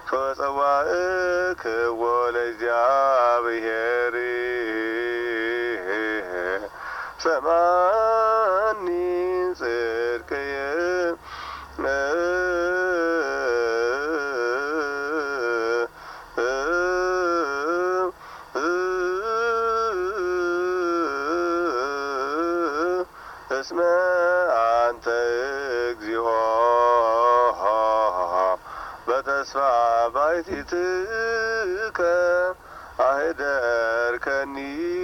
ፈጸዋእክዎ ለእግዚአብሔር ሰማኒ ጽድቅየ እስመ አንተ እግዚኦ በተስፋ ባሕቲትከ አህደርከኒ